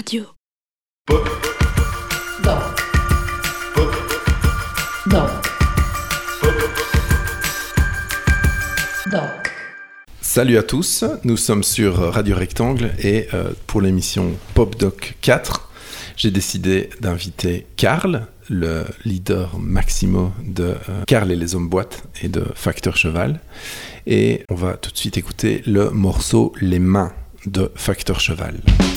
Radio. Pop. Non. Pop. Non. Pop. Non. Salut à tous, nous sommes sur Radio Rectangle et pour l'émission Pop Doc 4, j'ai décidé d'inviter Karl, le leader maximo de Karl et les hommes boîtes et de Facteur Cheval. Et on va tout de suite écouter le morceau Les mains de Facteur Cheval.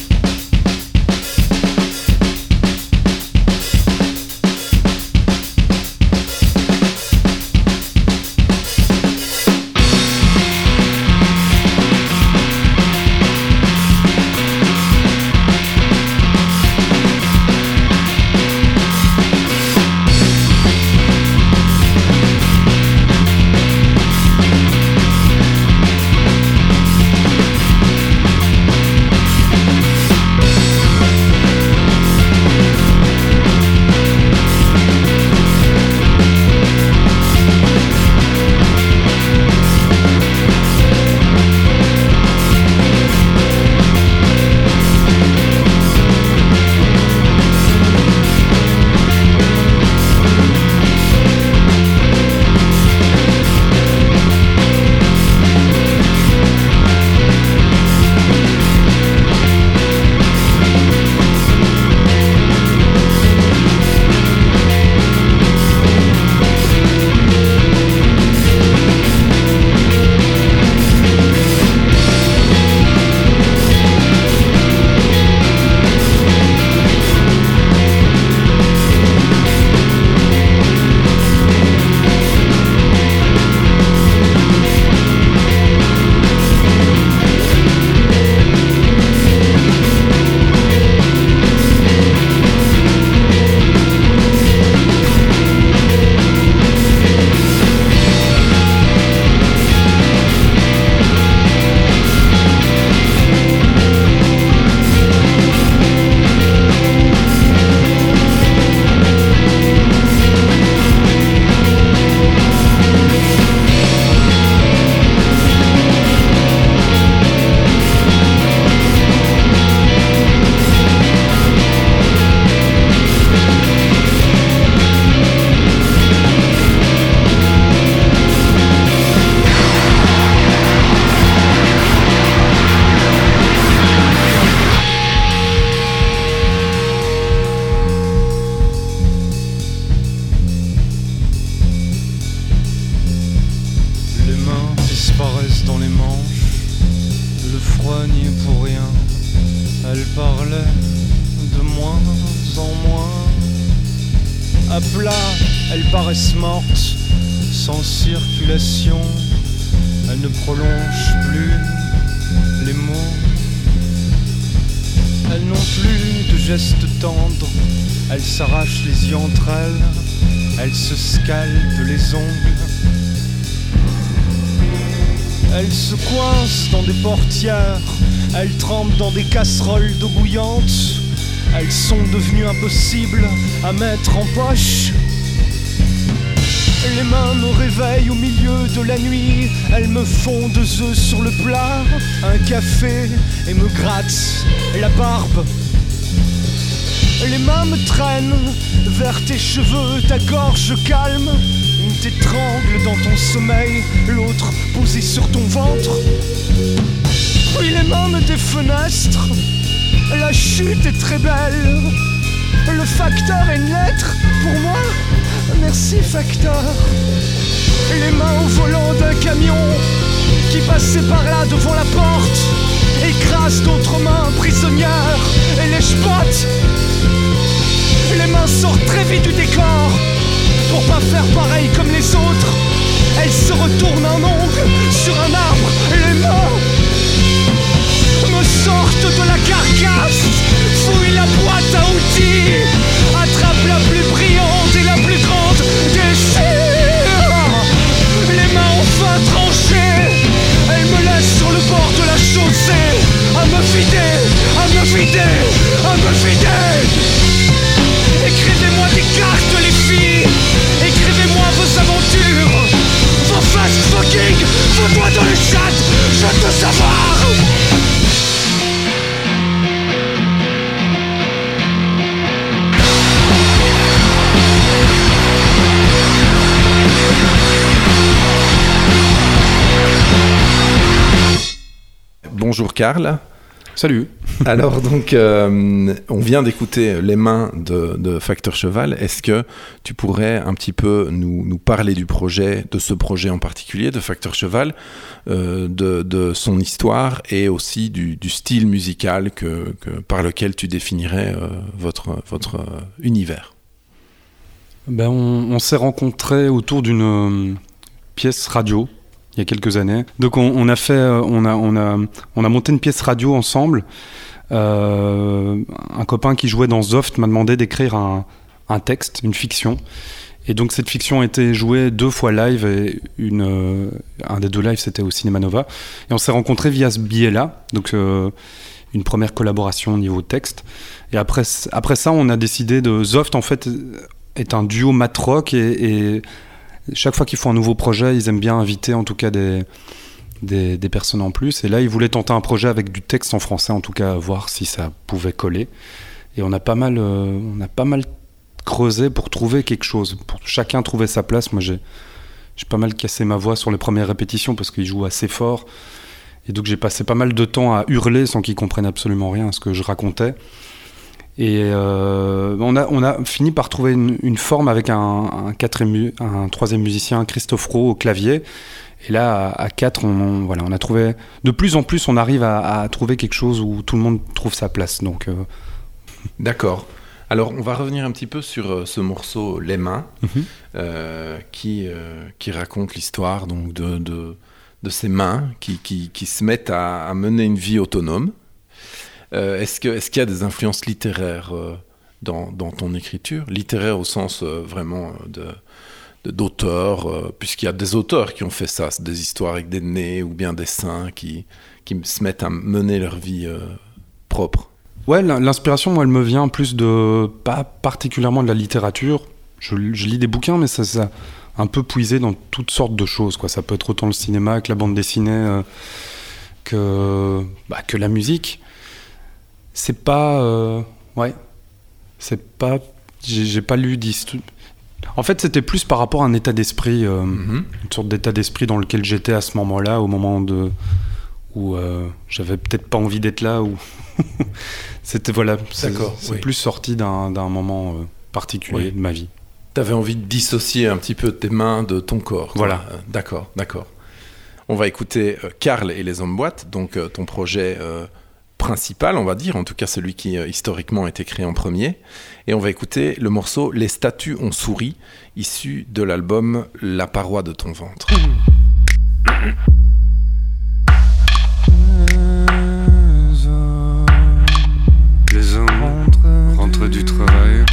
Mortes, sans circulation, elles ne prolongent plus les mots. Elles n'ont plus de gestes tendres, elles s'arrachent les yeux entre elles se scalpent les ongles. Elles se coincent dans des portières, elles trempent dans des casseroles d'eau bouillante. Elles sont devenues impossibles à mettre en poche. Les mains me réveillent au milieu de la nuit. Elles me font 2 œufs sur le plat, un café et me grattent la barbe. Les mains me traînent vers tes cheveux, ta gorge calme. Une t'étrangle dans ton sommeil, l'autre posée sur ton ventre. Puis les mains me défenestrent. La chute est très belle. Le facteur est une lettre pour moi. Merci Facteur. Les mains au volant d'un camion qui passait par là devant la porte écrasent d'autres mains prisonnières et les spotent. Les mains sortent très vite du décor pour pas faire pareil comme les autres. Elles se retournent un ongle sur un arbre. Les mains me sortent de la carcasse, fouillent la boîte à outils, attrapent la plus brillante et la plus grande déchire. Les mains enfin tranchées, elles me laissent sur le bord de la chaussée, à me vider, à me vider, à me vider. Écrivez-moi des cartes les filles, écrivez-moi vos aventures, vos fast fucking, vos doigts dans les chats. bonjour Karl. Salut. Alors donc, on vient d'écouter Les Mains de Facteur Cheval. Est-ce que tu pourrais un petit peu nous parler du projet, de ce projet en particulier, de Facteur Cheval, de son histoire et aussi du style musical par lequel tu définirais votre univers? Ben, on s'est rencontrés autour d'une pièce radio il y a quelques années. Donc on a monté une pièce radio ensemble. Un copain qui jouait dans Zoft m'a demandé d'écrire un texte, une fiction. Et donc cette fiction a été jouée 2 fois live et un des 2 lives c'était au Cinéma Nova. Et on s'est rencontrés via ce biais-là. Donc une première collaboration au niveau texte. Et après ça, on a décidé de... Zoft en fait est un duo mat-rock et chaque fois qu'ils font un nouveau projet, ils aiment bien inviter en tout cas des personnes en plus. Et là, ils voulaient tenter un projet avec du texte en français, en tout cas, voir si ça pouvait coller. Et on a pas mal creusé pour trouver quelque chose, pour chacun trouver sa place. Moi, j'ai pas mal cassé ma voix sur les premières répétitions parce qu'ils jouent assez fort. Et donc, j'ai passé pas mal de temps à hurler sans qu'ils comprennent absolument rien à ce que je racontais. Et on a fini par trouver une forme avec un 3e musicien, Christophe Rowe, au clavier. Et là, à 4, on a trouvé... De plus en plus, on arrive à trouver quelque chose où tout le monde trouve sa place. Donc, D'accord. Alors, on va revenir un petit peu sur ce morceau Les Mains, qui raconte l'histoire donc, de ces mains qui se mettent à mener une vie autonome. Est-ce qu'il y a des influences littéraires dans ton écriture? Littéraire au sens vraiment d'auteurs, puisqu'il y a des auteurs qui ont fait ça, c'est des histoires avec des nez ou bien des seins qui se mettent à mener leur vie propre. Ouais, l'inspiration, moi, elle me vient plus pas particulièrement de la littérature. Je lis des bouquins, mais ça un peu puisé dans toutes sortes de choses, quoi. Ça peut être autant le cinéma que la bande dessinée, que la musique. C'est pas... J'ai pas lu d'histoire. En fait, c'était plus par rapport à un état d'esprit, une sorte d'état d'esprit dans lequel j'étais à ce moment-là, au moment où j'avais peut-être pas envie d'être là, ou c'était c'est plus sorti d'un moment particulier de ma vie. T'avais envie de dissocier un petit peu tes mains de ton corps. Voilà. D'accord. On va écouter Karl et les Hommes Boîtes, donc ton projet principal, on va dire, en tout cas celui qui historiquement a été créé en premier. Et on va écouter le morceau Les statues ont souri, issu de l'album La paroi de ton ventre. Les hommes rentrent du travail.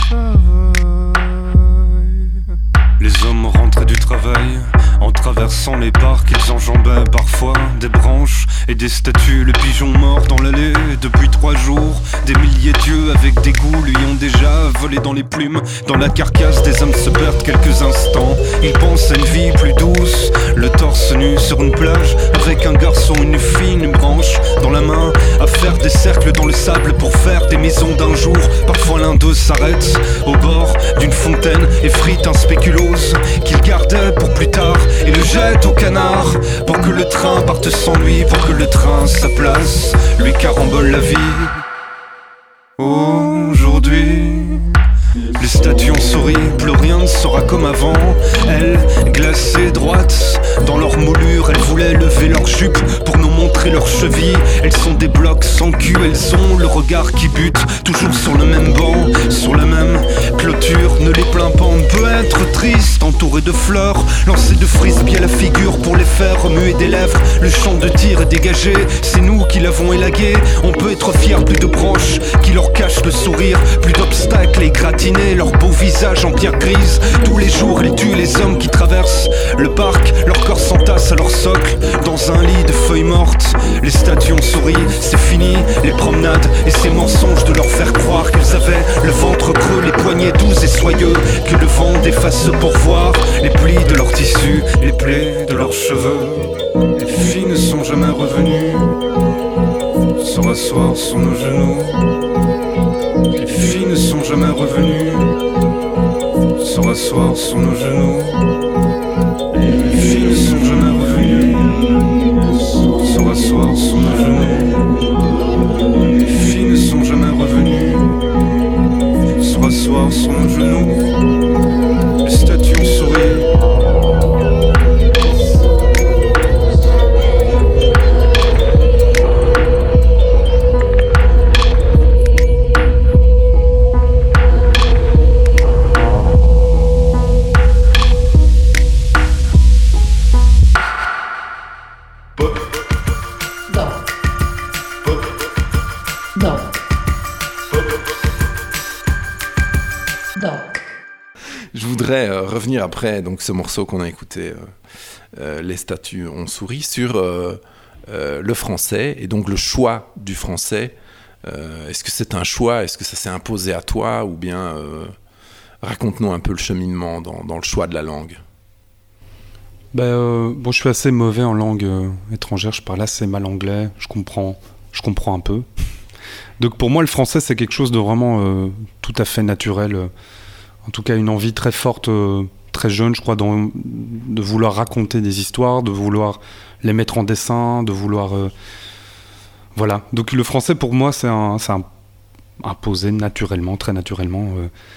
Les hommes rentrent du travail. En traversant les parcs, ils enjambaient parfois des branches et des statues. Le pigeon mort dans l'allée depuis 3 jours. Des milliers d'yeux avec des goûts lui ont déjà volé dans les plumes. Dans la carcasse, des hommes se perdent quelques instants. Ils pensent à une vie plus douce, le torse nu sur une plage, avec un garçon, une fille, une branche dans la main, à faire des cercles dans le sable pour faire des maisons d'un jour. Parfois l'un d'eux s'arrête au bord d'une fontaine et frite un spéculose qu'il gardait pour plus tard et le jette au canard pour que le train parte sans lui, pour que le train sa place lui carambole la vie. Aujourd'hui, les statues ont souri, plus rien ne sera comme avant. Elles, glacées, droites, dans leur moulure, elles voulaient lever leur jupe pour nous montrer leurs chevilles. Elles sont des blocs sans cul, elles ont le regard qui bute, toujours sur le même banc, sur la même clôture. Ne les plains pas, on peut être triste, entouré de fleurs, lancer de frisbee à la figure pour les faire remuer des lèvres. Le champ de tir est dégagé, c'est nous qui l'avons élagué. On peut être fiers, plus de branches qui leur cachent le sourire, plus d'obstacles égratignés, leur beau visage en pierre grise. Tous les jours ils tuent les hommes qui traversent le parc, leur corps s'entasse à leur socle dans un lit de feuilles mortes. Les statues ont souri, c'est fini les promenades et ces mensonges de leur faire croire qu'ils avaient le ventre creux, les poignets doux et soyeux que le vent déface pour voir les plis de leurs tissus, les plaies de leurs cheveux. Les filles ne sont jamais revenues se rasseoir sur nos genoux. Les filles ne sont jamais revenues se rasseoir sur nos genoux. Les filles ne sont jamais revenues se rasseoir sur nos genoux. s'asseoir sur mon genou. Les statues ont souri. Je voudrais revenir après donc ce morceau qu'on a écouté, Les statues ont souri, sur le français et donc le choix du français. Est-ce que c'est un choix? Est-ce que ça s'est imposé à toi? Ou bien raconte-nous un peu le cheminement dans le choix de la langue. Bon, je suis assez mauvais en langue étrangère, je parle assez mal anglais, je comprends un peu. Donc pour moi, le français, c'est quelque chose de vraiment tout à fait naturel. En tout cas, une envie très forte, très jeune, je crois, de vouloir raconter des histoires, de vouloir les mettre en dessin, de vouloir... Voilà. Donc le français, pour moi, c'est imposé naturellement, très naturellement.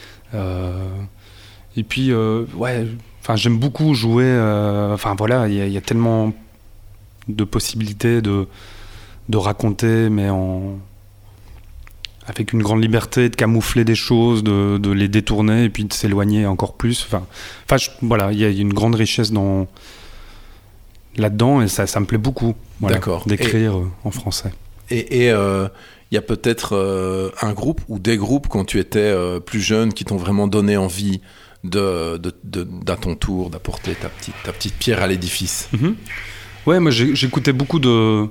Et puis, ouais... Enfin, j'aime beaucoup jouer. Enfin, voilà, il y a tellement de possibilités de raconter, mais avec une grande liberté, de camoufler des choses, de les détourner et puis de s'éloigner encore plus. Enfin, voilà, il y a une grande richesse là-dedans et ça me plaît beaucoup. Voilà, d'écrire en français. Et il y a peut-être un groupe ou des groupes quand tu étais plus jeune qui t'ont vraiment donné envie d'à ton tour d'apporter ta petite pierre à l'édifice. Ouais, moi j'écoutais beaucoup de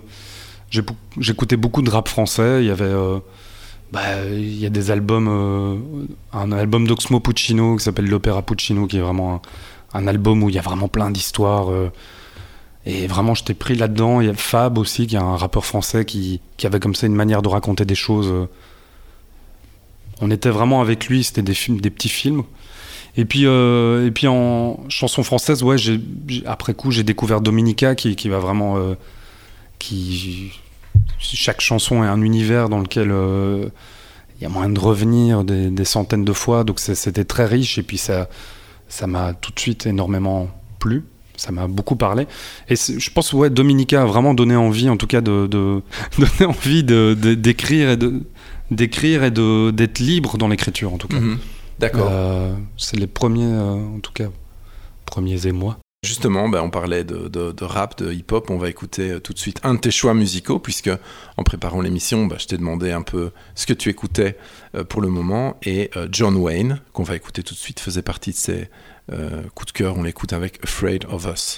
rap français. Il y avait il y a des albums, un album d'Oxmo Puccino qui s'appelle l'Opéra Puccino, qui est vraiment un album où il y a vraiment plein d'histoires et vraiment j'étais pris là-dedans. Il y a Fab aussi, qui est un rappeur français qui avait comme ça une manière de raconter des choses. On était vraiment avec lui, c'était des petits films. Et puis en chanson française, ouais, après coup, j'ai découvert Dominica qui va vraiment... chaque chanson est un univers dans lequel il y a moyen de revenir des centaines de fois, donc c'était très riche, et puis ça m'a tout de suite énormément plu, ça m'a beaucoup parlé. Et je pense que ouais, Dominica a vraiment donné envie, en tout cas, donner envie d'écrire et d'être libre dans l'écriture, en tout cas. D'accord. C'est les premiers, en tout cas, premiers émois. Justement, on parlait de rap, de hip-hop. On va écouter tout de suite un de tes choix musicaux, puisque en préparant l'émission, je t'ai demandé un peu ce que tu écoutais pour le moment. Et John Wayne, qu'on va écouter tout de suite, faisait partie de ses coups de cœur. On l'écoute avec Afraid of Us.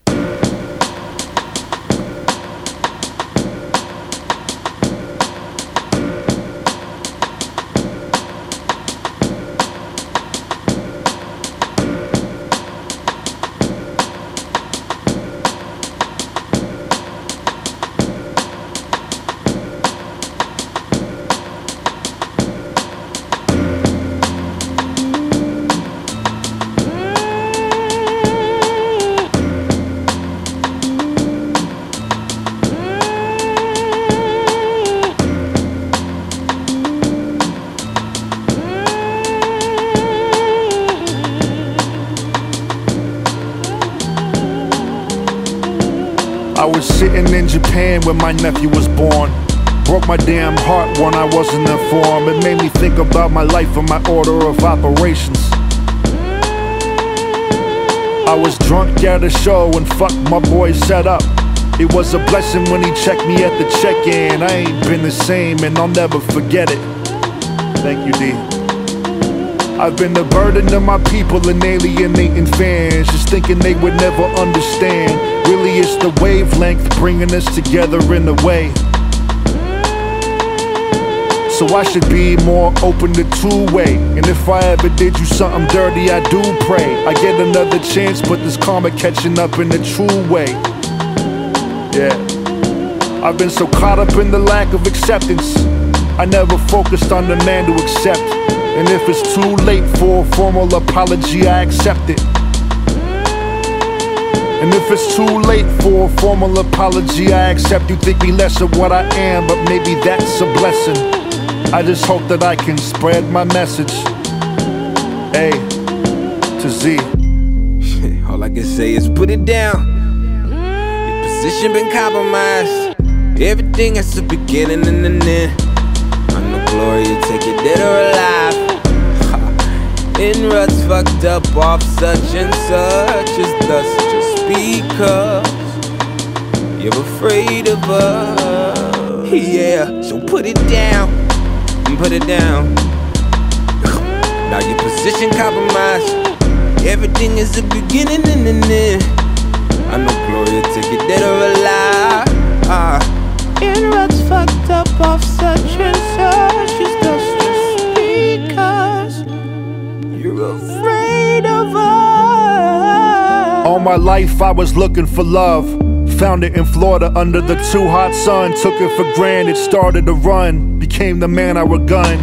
I was sitting in Japan when my nephew was born. Broke my damn heart when I wasn't informed. It made me think about my life and my order of operations. I was drunk at a show and fucked my boy set up. It was a blessing when he checked me at the check-in. I ain't been the same and I'll never forget it. Thank you, D. I've been the burden of my people and alienating fans, just thinking they would never understand. Really it's the wavelength bringing us together in a way. So I should be more open to two-way. And if I ever did you something dirty, I do pray I get another chance, but this karma catching up in a true way. Yeah, I've been so caught up in the lack of acceptance, I never focused on the man to accept. And if it's too late for a formal apology, I accept it. And if it's too late for a formal apology, I accept you think me less of what I am, but maybe that's a blessing. I just hope that I can spread my message A to Z. All I can say is put it down. Your position been compromised. Everything has a beginning and an end. I know Gloria, take it dead or alive. In ruts fucked up off such and such as thus, just because you're afraid of us. Yeah, so put it down, put it down. Now your position compromised. Everything is a beginning and an end. I know Gloria, take it dead or alive. In ruts fucked up off such and such as thus, just because you're afraid of us. All my life I was looking for love. Found it in Florida under the too hot sun. Took it for granted, started to run. Became the man I would gun.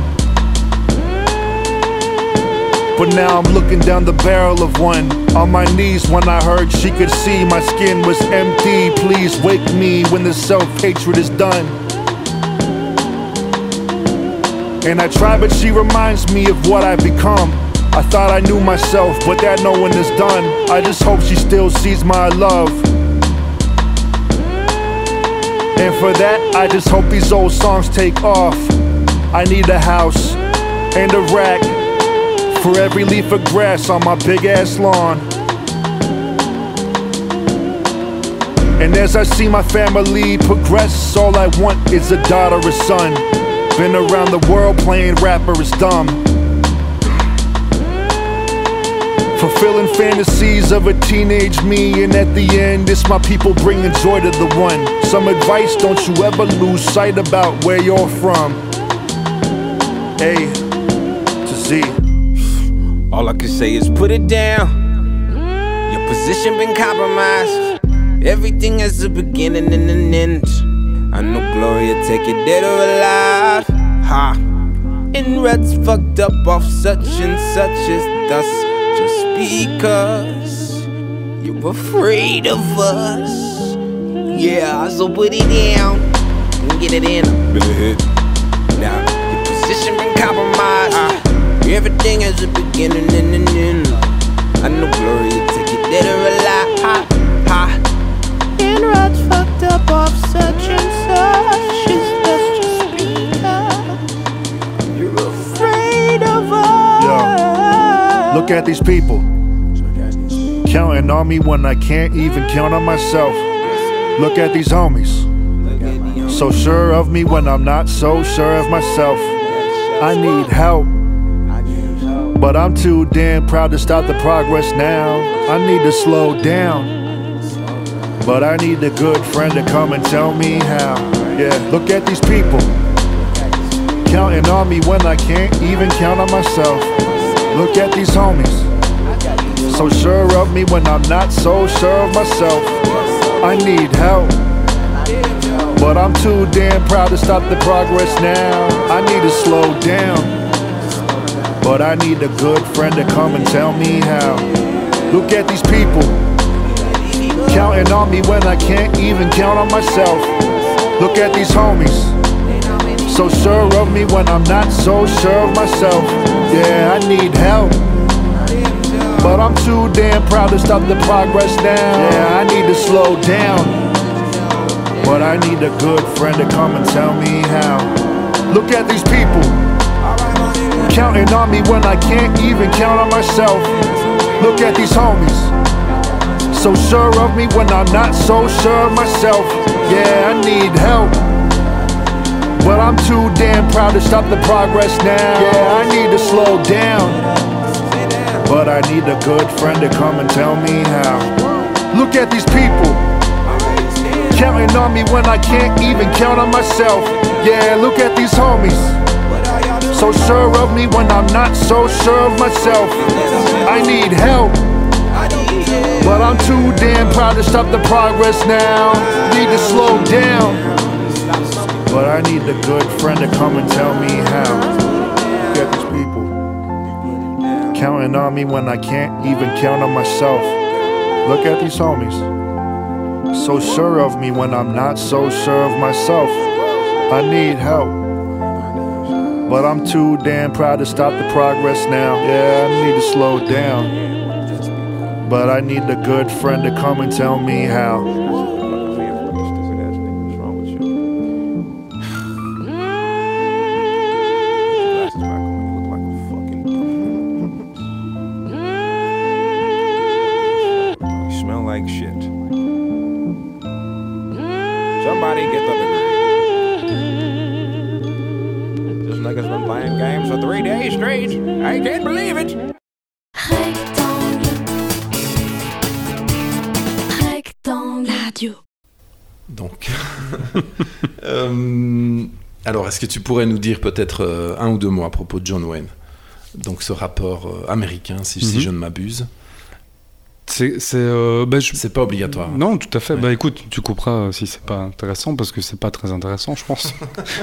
But now I'm looking down the barrel of one. On my knees when I heard she could see my skin was empty. Please wake me when the self-hatred is done. And I try, but she reminds me of what I've become. I thought I knew myself, but that knowing is done. I just hope she still sees my love. And for that, I just hope these old songs take off. I need a house and a rack for every leaf of grass on my big ass lawn. And as I see my family progress, all I want is a daughter or son. Been around the world playing rapper is dumb. Fulfilling fantasies of a teenage me, and at the end, it's my people bringing joy to the one. Some advice, don't you ever lose sight about where you're from. A to Z. All I can say is put it down. Your position been compromised. Everything has a beginning and an end. I know Gloria, take it dead or alive. Ha. In ruts fucked up off such and such as thus, just because you're afraid of us. Yeah, so put it down and get it in. Now, your position been compromised. Everything has a beginning and an end. I know Gloria, take it dead or alive. In ruts fucked up off such and such as that's just because you're afraid of us. Yo, look at these people counting on me when I can't even count on myself. Look at these homies, so sure of me when I'm not so sure of myself. I need help, but I'm too damn proud to stop the progress now. I need to slow down, but I need a good friend to come and tell me how. Yeah, look at these people counting on me when I can't even count on myself. Look at these homies, so sure of me when I'm not so sure of myself. I need help, but I'm too damn proud to stop the progress now. I need to slow down, but I need a good friend to come and tell me how. Look at these people counting on me when I can't even count on myself. Look at these homies, so sure of me when I'm not so sure of myself. Yeah, I need help, but I'm too damn proud to stop the progress now. Yeah, I need to slow down, but I need a good friend to come and tell me how. Look at these people counting on me when I can't even count on myself. Look at these homies, so sure of me when I'm not so sure of myself. Yeah, I need help, but I'm too damn proud to stop the progress now. Yeah, I need to slow down, but I need a good friend to come and tell me how. Look at these people counting on me when I can't even count on myself. Yeah, look at these homies, so sure of me when I'm not so sure of myself. I need help, but I'm too damn proud to stop the progress now. Need to slow down, but I need a good friend to come and tell me how. Look at these people counting on me when I can't even count on myself. Look at these homies, so sure of me when I'm not so sure of myself. I need help, But I'm too damn proud to stop the progress now. Yeah, I need to slow down. But I need a good friend to come and tell me how. Like shit. Somebody get the degree. This nigga's been playing games for 3 days straight. I can't believe it. Rectangle radio. Donc, alors, est-ce que tu pourrais nous dire peut-être un ou deux mots à propos de John Wayne? Donc, ce rappeur américain, si je ne m'abuse. C'est pas obligatoire. Non, tout à fait. Ouais. Écoute, tu couperas si c'est pas intéressant, parce que c'est pas très intéressant, je pense.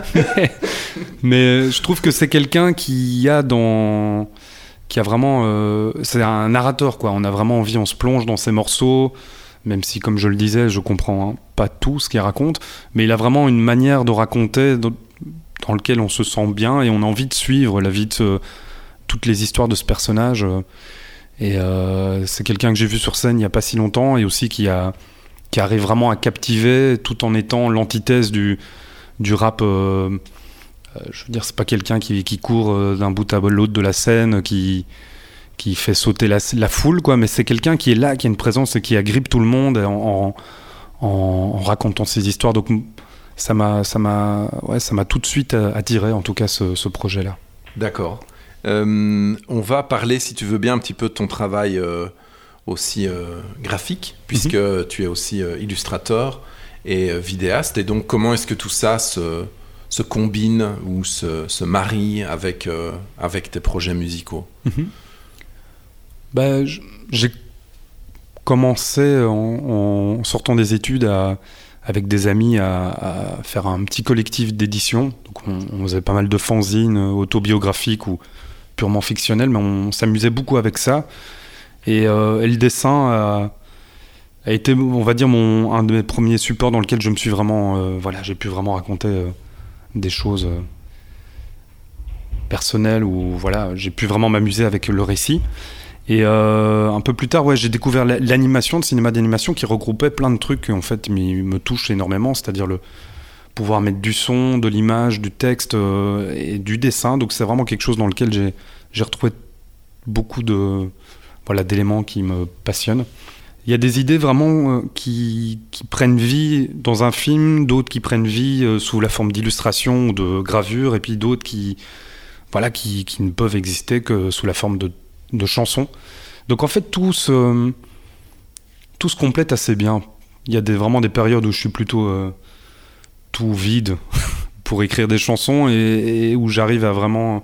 mais je trouve que c'est quelqu'un qui a vraiment... c'est un narrateur, quoi. On a vraiment envie, on se plonge dans ses morceaux, même si, comme je le disais, je comprends pas tout ce qu'il raconte, mais il a vraiment une manière de raconter dans lequel on se sent bien, et on a envie de suivre la vie de toutes les histoires de ce personnage. Et c'est quelqu'un que j'ai vu sur scène il n'y a pas si longtemps, et aussi qui arrive vraiment à captiver tout en étant l'antithèse du rap. Je veux dire, c'est pas quelqu'un qui court d'un bout à l'autre de la scène, qui fait sauter la foule, quoi, mais c'est quelqu'un qui est là, qui a une présence et qui agrippe tout le monde en racontant ses histoires. Donc ça m'a tout de suite attiré, en tout cas, ce projet-là. D'accord. On va parler, si tu veux bien, un petit peu de ton travail aussi graphique, puisque tu es aussi illustrateur et vidéaste. Et donc, comment est-ce que tout ça se combine ou se marie avec tes projets musicaux? J'ai commencé en sortant des études avec des amis à faire un petit collectif d'édition. Donc on faisait pas mal de fanzines autobiographiques ou purement fictionnels, mais on s'amusait beaucoup avec ça. Et le dessin a été, on va dire, un de mes premiers supports dans lequel je me suis vraiment... j'ai pu vraiment raconter des choses personnelles, où j'ai pu vraiment m'amuser avec le récit. Et un peu plus tard, j'ai découvert l'animation, le cinéma d'animation, qui regroupait plein de trucs qui, en fait, me touchent énormément, c'est-à-dire le pouvoir mettre du son, de l'image, du texte et du dessin. Donc c'est vraiment quelque chose dans lequel j'ai retrouvé beaucoup d'éléments qui me passionnent. Il y a des idées vraiment qui prennent vie dans un film, d'autres qui prennent vie sous la forme d'illustration ou de gravure, et puis d'autres qui ne peuvent exister que sous la forme de chansons. Donc en fait tout se complète assez bien. Il y a vraiment des périodes où je suis plutôt tout vide pour écrire des chansons, et où j'arrive à vraiment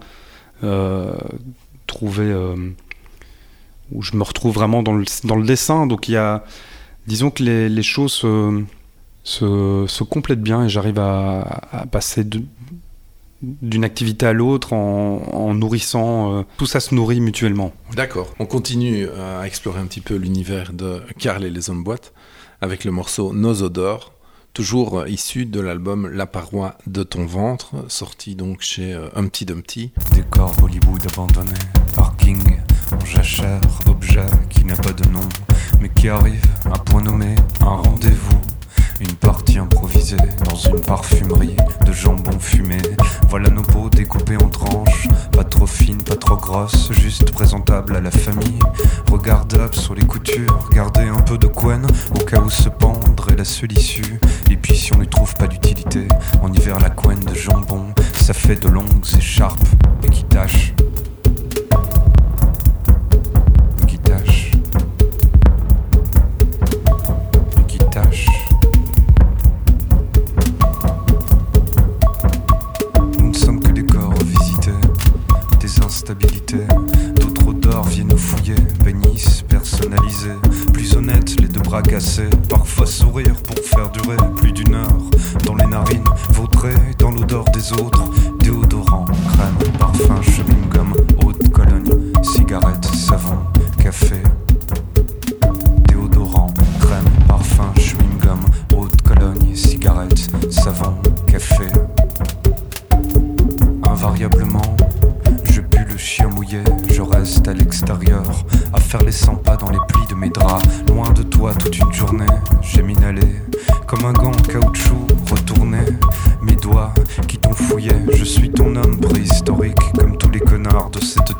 trouver où je me retrouve vraiment dans le dessin. Donc il y a, disons que les choses se complètent bien, et j'arrive à passer d'une activité à l'autre en nourrissant. Tout ça se nourrit mutuellement. D'accord. On continue à explorer un petit peu l'univers de Karl et les Hommes Boîtes avec le morceau Nos odeurs, toujours issu de l'album La paroi de ton ventre, sorti donc chez Humpty Dumpty. Décor Hollywood abandonné, parking, en jachère, objet qui n'a pas de nom, mais qui arrive, un point nommé, un rendez-vous. Une partie improvisée dans une parfumerie de jambon fumé. Voilà nos peaux découpées en tranches, pas trop fines, pas trop grosses, juste présentables à la famille. Regardable sur les coutures, garder un peu de couenne au cas où se pendre est la seule issue. Et puis si on lui trouve pas d'utilité, en hiver la couenne de jambon, ça fait de longues écharpes et qui tâchent. Qui tâchent. Qui tâchent. D'autres odeurs viennent nous fouiller, pénis personnalisé, plus honnête, les deux bras cassés, parfois sourire pour faire durer plus d'une heure, dans les narines, vautré dans l'odeur des autres, déodorant, crème, parfum, chewing-gum, eau de Cologne, cigarette, savon, café. Déodorant, crème, parfum, chewing-gum, eau de Cologne, cigarette, savon, café. Invariablement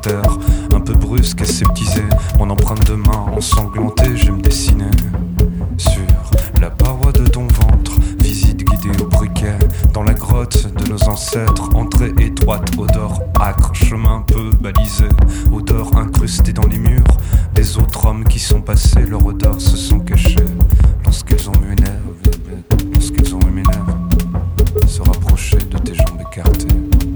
terre, un peu brusque, aseptisé. Mon empreinte de main ensanglantée, je vais me dessiner sur la paroi de ton ventre. Visite guidée au briquet, dans la grotte de nos ancêtres. Entrée étroite, odeur âcre, chemin peu balisé. Odeur incrustée dans les murs. Des autres hommes qui sont passés, leur odeur se sont cachés. Lorsqu'ils ont eu mes nerfs, se rapprocher de tes jambes écartées.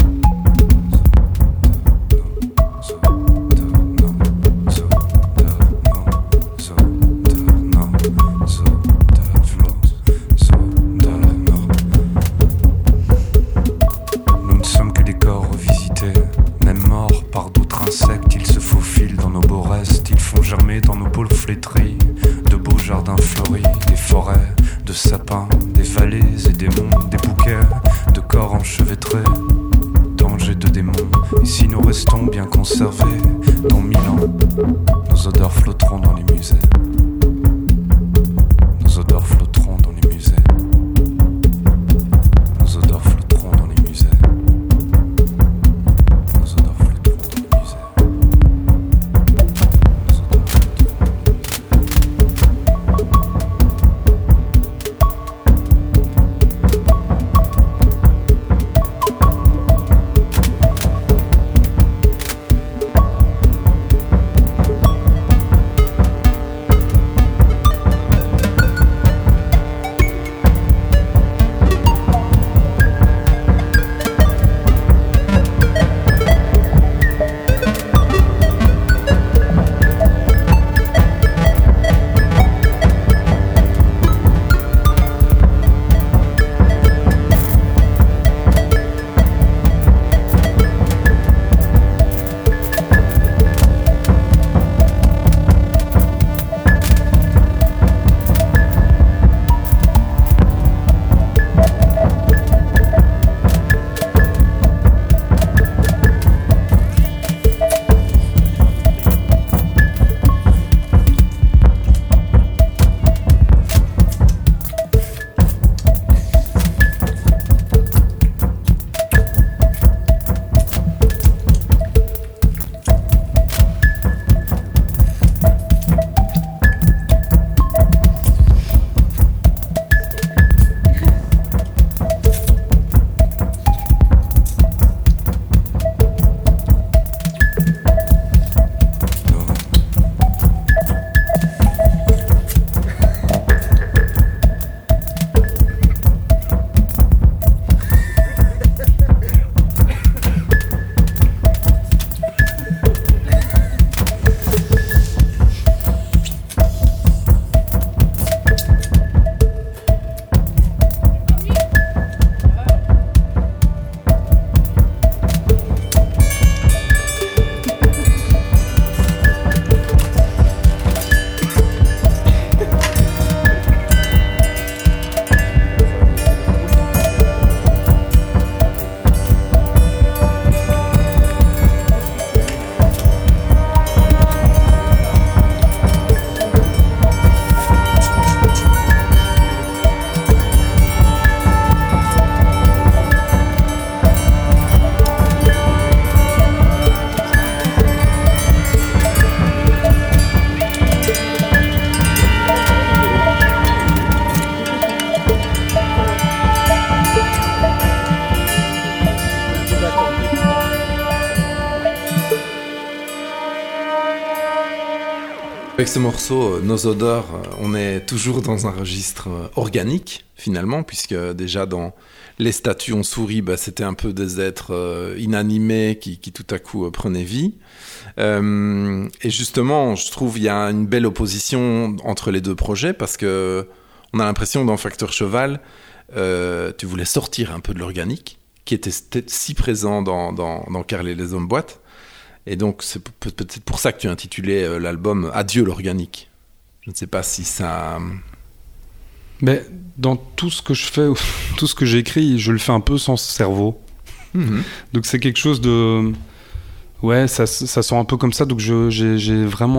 Nous ne sommes que des corps revisités, même morts par d'autres insectes. Ils se faufilent dans nos beaux restes, ils font germer dans nos pôles flétris de beaux jardins fleuris, des forêts de sapins, des vallées et des monts, des bouquets de corps enchevêtrés, d'anges et de démons. Et si nous restons bien conservés, dans 1000 ans, nos odeurs flotteront dans les musées. Nos odeurs flotteront dans les musées. Nos odeurs flotteront dans les musées. Nos odeurs flotteront dans les musées. Nos odeurs Avec ce morceau, Nos odeurs, on est toujours dans un registre organique, finalement, puisque déjà dans les statues on sourit, c'était un peu des êtres inanimés qui tout à coup prenaient vie. Et justement, je trouve qu'il y a une belle opposition entre les deux projets, parce que on a l'impression que dans Facteur Cheval, tu voulais sortir un peu de l'organique, qui était si présent dans Karl et les hommes boîtes. Et donc, c'est peut-être pour ça que tu as intitulé l'album « Adieu l'organique ». Je ne sais pas si ça... Mais dans tout ce que je fais, tout ce que j'écris, je le fais un peu sans cerveau. Mmh. Donc c'est quelque chose de... Ouais, ça sent un peu comme ça. Donc j'ai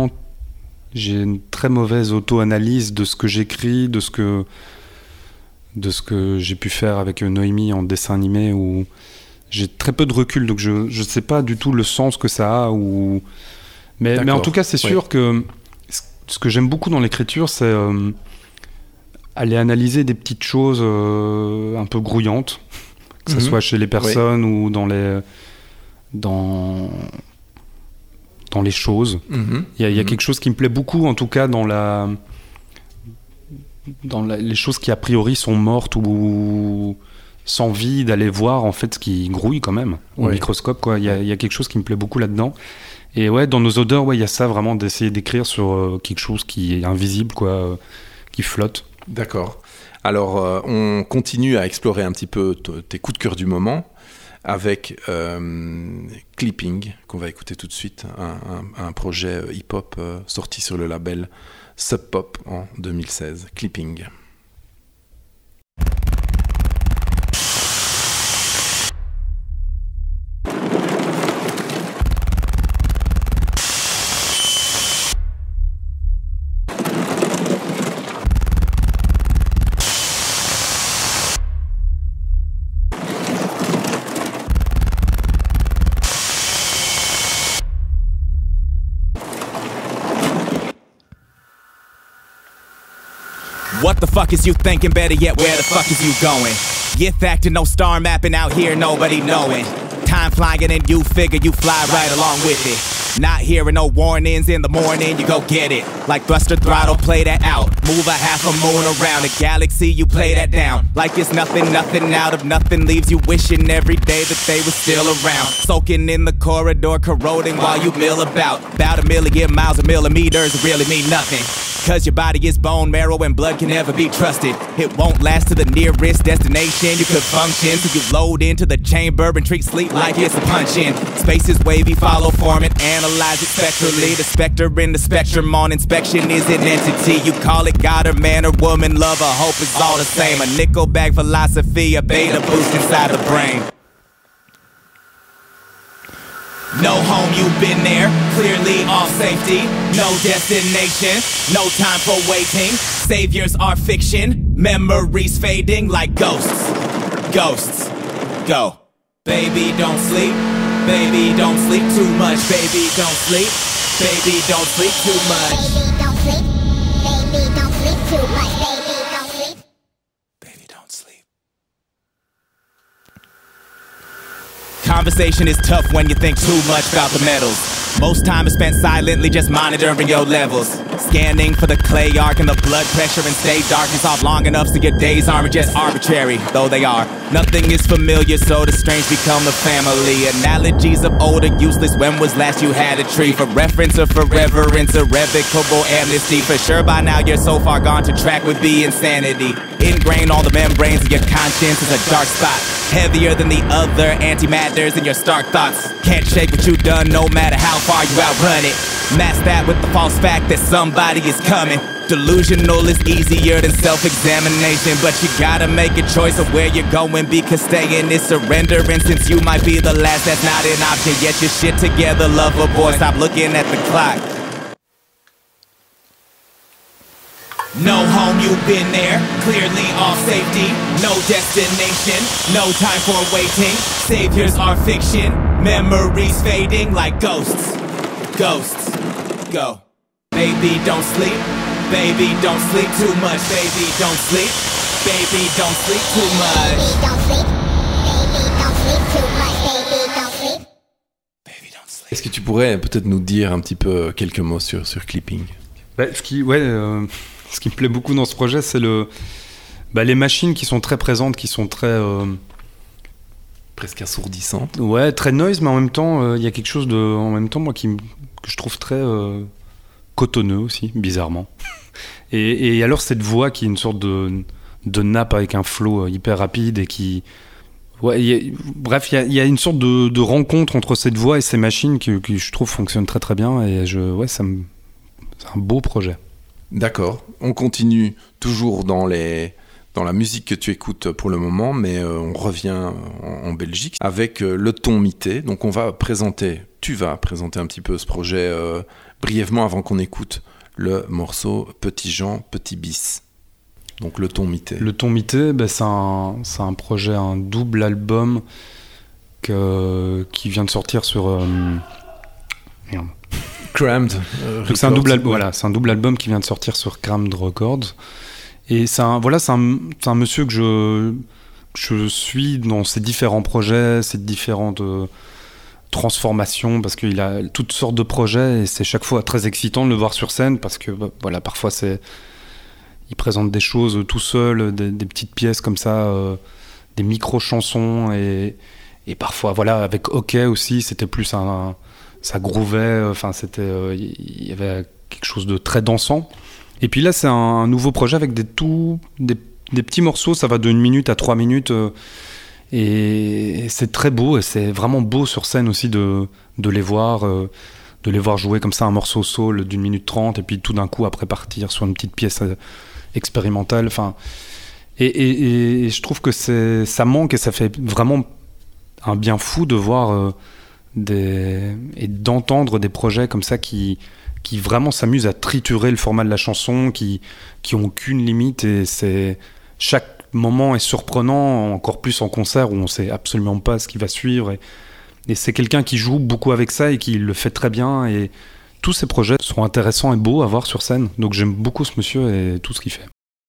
une très mauvaise auto-analyse de ce que j'écris, de ce que j'ai pu faire avec Noémie en dessin animé, où j'ai très peu de recul, donc je sais pas du tout le sens que ça a. Mais en tout cas, c'est sûr que ce que j'aime beaucoup dans l'écriture, c'est aller analyser des petites choses un peu grouillantes, que ce soit chez les personnes ou dans les choses. Il y a quelque chose qui me plaît beaucoup, en tout cas dans les choses qui a priori sont mortes ou sans vie, d'aller voir en fait ce qui grouille quand même au microscope, quoi. Il y a quelque chose qui me plaît beaucoup là-dedans. Et dans nos odeurs, il y a ça vraiment, d'essayer d'écrire sur quelque chose qui est invisible, quoi, qui flotte. D'accord. Alors, on continue à explorer un petit peu tes coups de cœur du moment avec Clipping, qu'on va écouter tout de suite, un projet hip-hop sorti sur le label Sub Pop en 2016. Clipping. What the fuck is you thinking? Better yet, where the fuck is you going? Get back to no star mapping out here, nobody knowing. Time flying and you figure you fly right along with it. Not hearing no warnings in the morning, you go get it. Like thruster throttle, play that out. Move a half a moon around a galaxy, you play that down. Like it's nothing, nothing out of nothing. Leaves you wishing every day that they were still around. Soaking in the corridor, corroding while you mill about. About a million miles, a millimeters really mean nothing. Cause your body is bone marrow and blood can never be trusted. It won't last to the nearest destination you could function. So you load into the chamber and treat sleep like it's a punch-in. Space is wavy, follow form it, analyze it spectrally. The specter in the spectrum on inspection is an entity. You call it God or man or woman, love or hope is all the same. A nickel bag philosophy, a beta boost inside the brain. No home, you've been there, clearly off safety. No destination, no time for waiting. Saviors are fiction, memories fading like ghosts. Ghosts, go. Baby, don't sleep. Baby, don't sleep too much. Baby, don't sleep. Baby, don't sleep too much. Baby, don't sleep. Baby, don't sleep too much. Baby, don't sleep. Baby, don't sleep. Conversation is tough when you think too much about the metals. Most time is spent silently just monitoring your levels. Scanning for the clay arc and the blood pressure and stay darkness off long enough so your days aren't just arbitrary, though they are. Nothing is familiar, so the strange become the family. Analogies of old are useless. When was last you had a tree? For reference or for reverence, irrevocable amnesty. For sure by now you're so far gone to track would be insanity. Ingrain all the membranes of your conscience is a dark spot. Heavier than the other antimatters in your stark thoughts. Can't shake what you've done no matter how far you outrun it. Mask that with the false fact that somebody is coming. Delusional is easier than self-examination, but you gotta make a choice of where you're going, because staying is surrendering. Since you might be the last, that's not an option. Get your shit together, lover boy, stop looking at the clock. No home, you've been there, clearly off safety. No destination, no time for waiting. Saviors are fiction, memories fading like ghosts. Ghosts, go. Baby, don't sleep. Baby, don't sleep too much. Baby, don't sleep. Baby, don't sleep too much. Baby, don't sleep. Baby, don't sleep too much. Baby, don't sleep. Baby, don't sleep. Est-ce que tu pourrais peut-être nous dire un petit peu quelques mots sur Clipping? Ce qui me plaît beaucoup dans ce projet, c'est les machines qui sont très présentes, qui sont très... presque assourdissantes. Ouais, très noise, mais en même temps, il y a quelque chose moi, que je trouve très cotonneux aussi, bizarrement. Et alors, cette voix qui est une sorte de nappe avec un flow hyper rapide et qui... Ouais, il y a une sorte de rencontre entre cette voix et ces machines qui je trouve fonctionnent très très bien. Et c'est un beau projet. D'accord. On continue toujours dans la musique que tu écoutes pour le moment, mais on revient en Belgique avec Le Ton Mité. Donc tu vas présenter un petit peu ce projet brièvement avant qu'on écoute le morceau Petit Jean, Petit Bis. Donc Le Ton Mité. Le Ton Mité, c'est un projet, un double album qui vient de sortir sur... merde. Crammed. Donc c'est un double album. Voilà, c'est un double album qui vient de sortir sur Crammed Records. Et c'est un monsieur que je suis dans ses différents projets, ses différentes transformations, parce qu'il a toutes sortes de projets et c'est chaque fois très excitant de le voir sur scène parce que voilà, parfois il présente des choses tout seul, des petites pièces comme ça, des micro-chansons et parfois voilà, avec OK aussi, c'était plus ça groovait, enfin c'était il y avait quelque chose de très dansant. Et puis là c'est un nouveau projet avec des petits morceaux, ça va de 1 minute à 3 minutes et c'est très beau et c'est vraiment beau sur scène aussi de les voir jouer comme ça un morceau soul d'1 minute 30 et puis tout d'un coup après partir sur une petite pièce expérimentale, enfin et je trouve que ça manque et ça fait vraiment un bien fou de voir et d'entendre des projets comme ça qui vraiment s'amusent à triturer le format de la chanson, qui ont aucune limite et chaque moment est surprenant, encore plus en concert où on sait absolument pas ce qui va suivre et c'est quelqu'un qui joue beaucoup avec ça et qui le fait très bien et tous ces projets sont intéressants et beaux à voir sur scène, donc j'aime beaucoup ce monsieur et tout ce qu'il fait.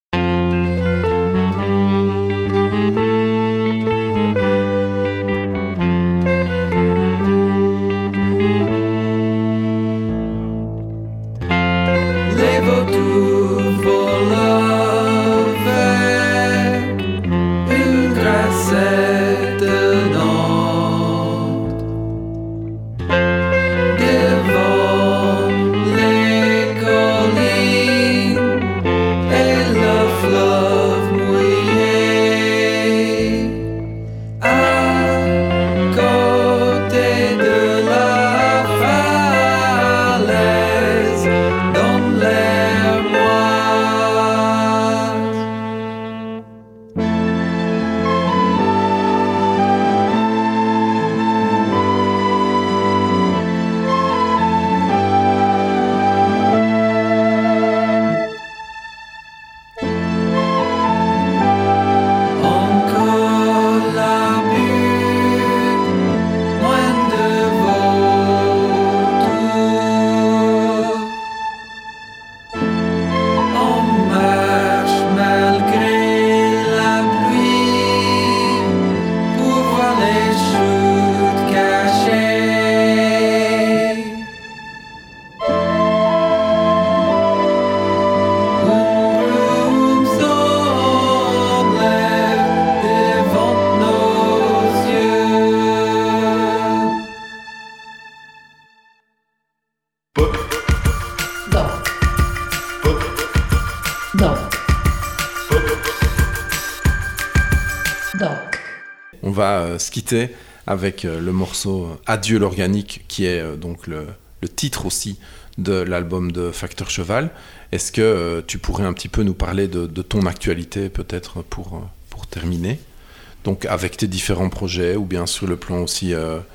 On va se quitter avec le morceau Adieu l'organique qui est donc le titre aussi de l'album de Facteur Cheval. Est-ce que tu pourrais un petit peu nous parler de ton actualité peut-être pour terminer, donc avec tes différents projets ou bien sur le plan aussi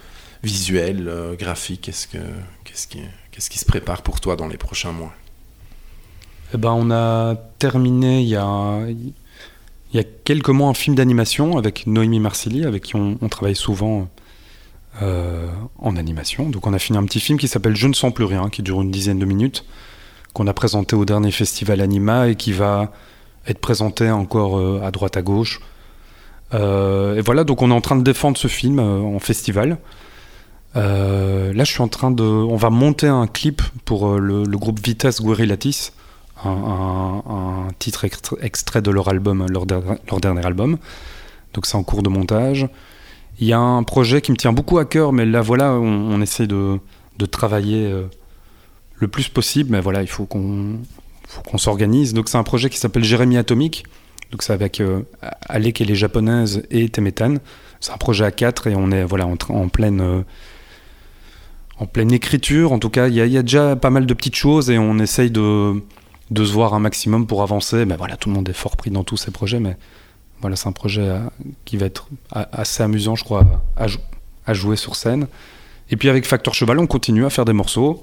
visuel, graphique, qu'est-ce qui se prépare pour toi dans les prochains mois? Eh ben, on a terminé il y a quelques mois un film d'animation avec Noémie Marsili, avec qui on travaille souvent en animation. Donc on a fini un petit film qui s'appelle Je ne sens plus rien, qui dure une dizaine de minutes, qu'on a présenté au dernier festival Anima et qui va être présenté encore à droite à gauche. Et voilà, donc on est en train de défendre ce film en festival. Là je suis en train on va monter un clip pour le groupe Vitesse Guerrillatis, un titre extrait de leur album, leur dernier album. Donc c'est en cours de montage. Il y a un projet qui me tient beaucoup à cœur, mais là voilà, on essaie de travailler le plus possible, mais voilà, il faut qu'on s'organise. Donc c'est un projet qui s'appelle Jérémie Atomique. Donc c'est avec Alec et les japonaises et Temetan. C'est un projet à 4 et on est voilà en pleine écriture. En tout cas, il y a déjà pas mal de petites choses et on essaye de se voir un maximum pour avancer. Mais voilà, tout le monde est fort pris dans tous ces projets, mais voilà, c'est un projet qui va être assez amusant, je crois, à jouer sur scène. Et puis avec Facteur Cheval, on continue à faire des morceaux.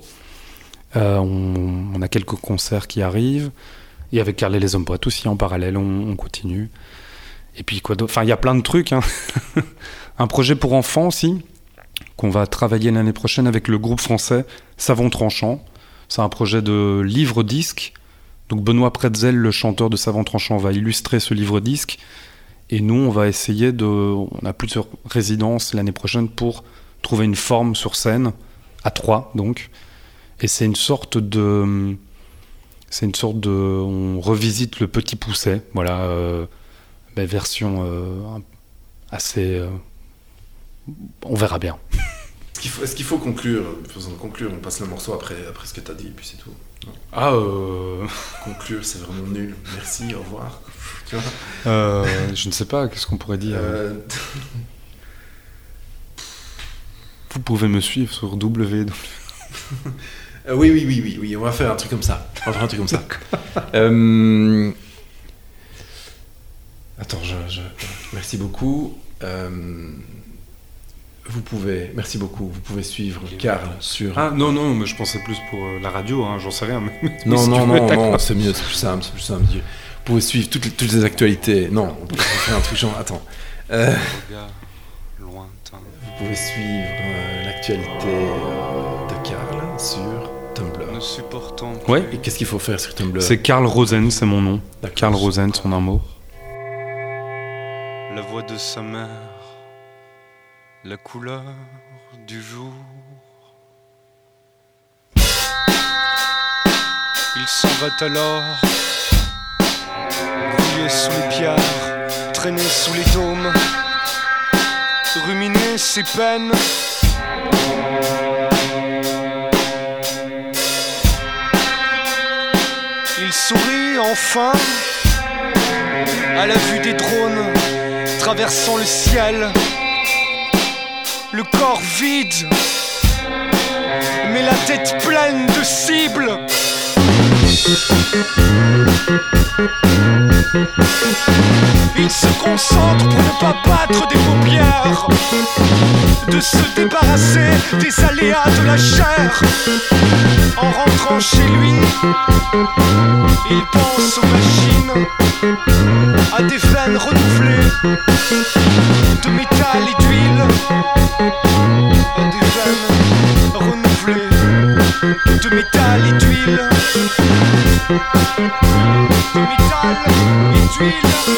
On a quelques concerts qui arrivent. Et avec Carl et les Hommes Poètes aussi en parallèle, on continue. Et puis quoi d'autre ? Enfin, il y a plein de trucs. Hein. Un projet pour enfants aussi, qu'on va travailler l'année prochaine avec le groupe français Savon Tranchant. C'est un projet de livre-disque. Donc Benoît Pretzel, le chanteur de Savon Tranchant, va illustrer ce livre-disque. Et nous, on va essayer on a plusieurs résidences l'année prochaine pour trouver une forme sur scène, à 3 donc. Et c'est une sorte de... On revisite le Petit Pousset, voilà, version assez... on verra bien. Est-ce qu'il faut conclure ? Faisons conclure, on passe le morceau après ce que tu as dit, et puis c'est tout. Non. Conclure, c'est vraiment nul. Merci, au revoir. Tu vois je ne sais pas, qu'est-ce qu'on pourrait dire Vous pouvez me suivre sur www. Oui, on va faire un truc comme ça. Attends, merci beaucoup. Merci beaucoup. Vous pouvez suivre Karl sur... Ah non, mais je pensais plus pour la radio, hein, j'en sais rien. Mais non, c'est mieux, c'est plus simple. Vous pouvez suivre toutes les actualités. Non, on peut faire un truc genre... Attends. Lointain. Vous pouvez suivre l'actualité de Karl sur Tumblr. Ne supportant Ouais. Et qu'est-ce qu'il faut faire sur Tumblr ? C'est Karl Rosen, c'est mon nom. D'accord. Karl Rosen, en un mot. la voix de sa mère, la couleur du jour. Il s'en va alors, rouillé sous les pierres, traîné sous les dômes, ruminer ses peines. Il sourit enfin à la vue des drones traversant le ciel, le corps vide, mais la tête pleine de cibles. Il se concentre pour ne pas battre des paupières, de se débarrasser des aléas de la chair. En rentrant chez lui, il pense aux machines, à des veines renouvelées, de métal et d'huile, à des veines renouvelées, de métal et d'huile, de métal et d'huile.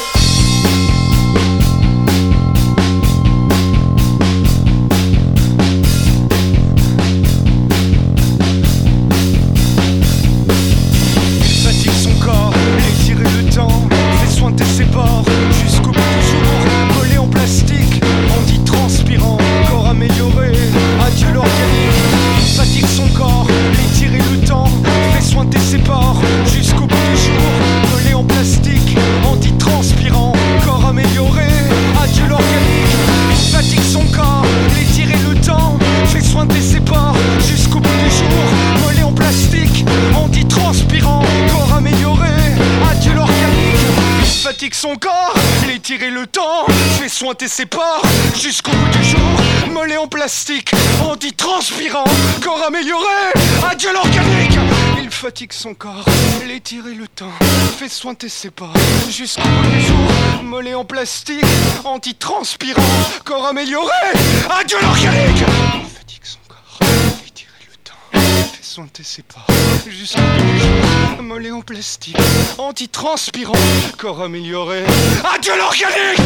Ses bords jusqu'au bout du jour, collé en plastique, anti-transpirant, corps amélioré, adieu l'organique. Il fatigue son corps, l'étirer le temps, fait sointer ses bords jusqu'au bout du jour, collé en plastique, anti-transpirant, corps amélioré, adieu l'organique. Il fatigue son corps, l'étirer le temps, fait sointer ses bords jusqu'au bout du jour, collé en plastique, anti-transpirant, corps amélioré, adieu l'organique. Fatigue son corps, l'étirer le temps, fait sointer ses pores jusqu'au bout du jour, mollet en plastique, anti-transpirant, corps amélioré, adieu l'organique. Il fatigue son corps, l'étirer le temps, fait sointer ses pores jusqu'au bout du jour, mollet en plastique, anti-transpirant, corps amélioré, adieu l'organique. Il fatigue son corps, l'étirer le temps, fait sointer ses pores jusqu'au bout du jour, mollet en plastique, anti-transpirant, corps amélioré, adieu l'organique.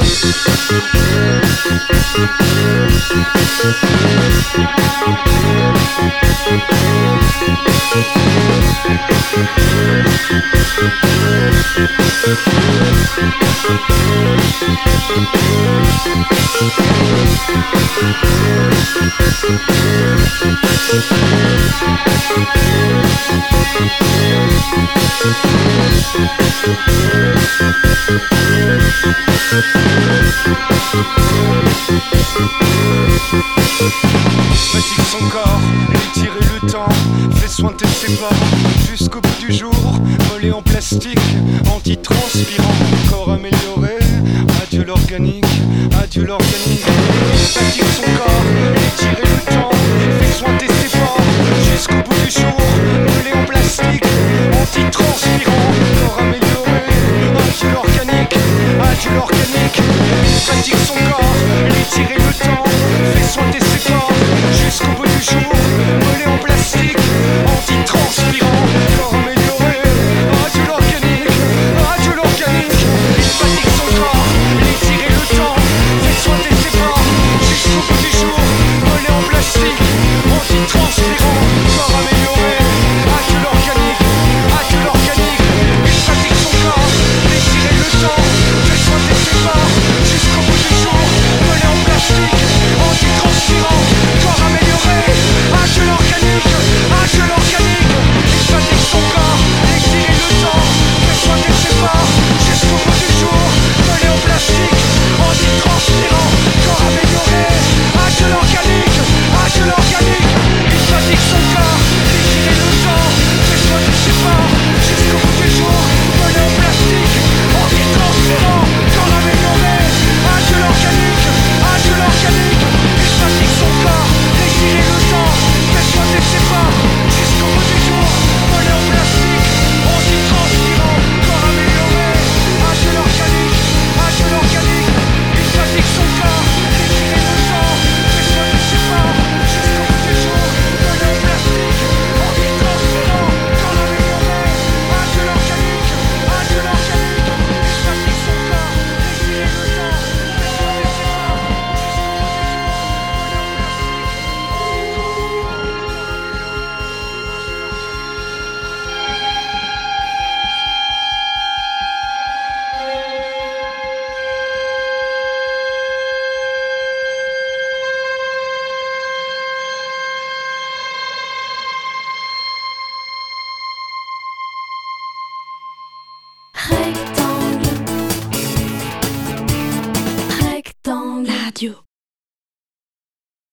Fatigue son corps, étirer le temps, fait sointer ses bords jusqu'au bout du jour, mollet en plastique, anti-transpirant, corps amélioré, adieu l'organique, adieu l'organique. Fatigue son corps, étirer le temps, fait sointer ses bords jusqu'au bout du jour, mollet en plastique, anti-transpirant, corps amélioré, adieu l'organique, adieu l'organique. rectangle.